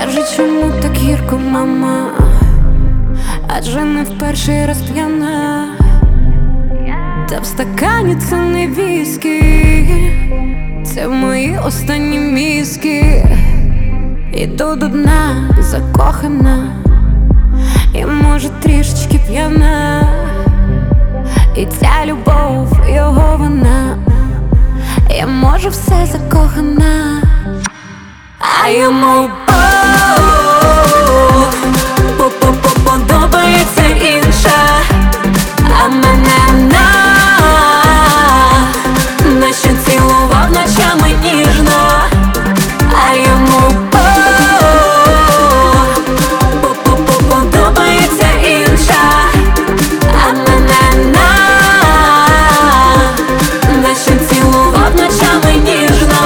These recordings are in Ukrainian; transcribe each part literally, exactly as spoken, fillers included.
Скажи, чому так гірко, мама? Адже не в перший раз п'яна. Та в стакані це не віскі, це мої останні мізки. Іду до дна, закохана, і може трішечки п'яна. І ця любов, його вона, я можу все закохана. А йому подобається інша, а мене на наче цілував ночами ніжно. А йому подобається інша, а мене на наче цілував ночами ніжно.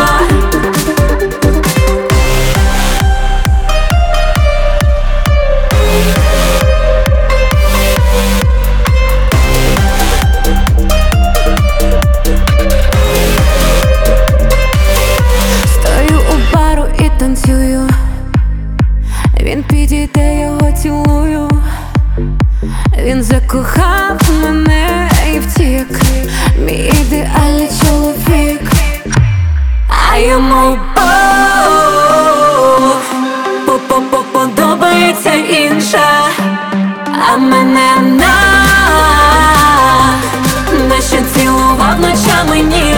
Він підійде, його цілую. Він закохав мене і втік, мій ідеальний чоловік. А йому подобається інша, а мене на наче цілував ночами ні.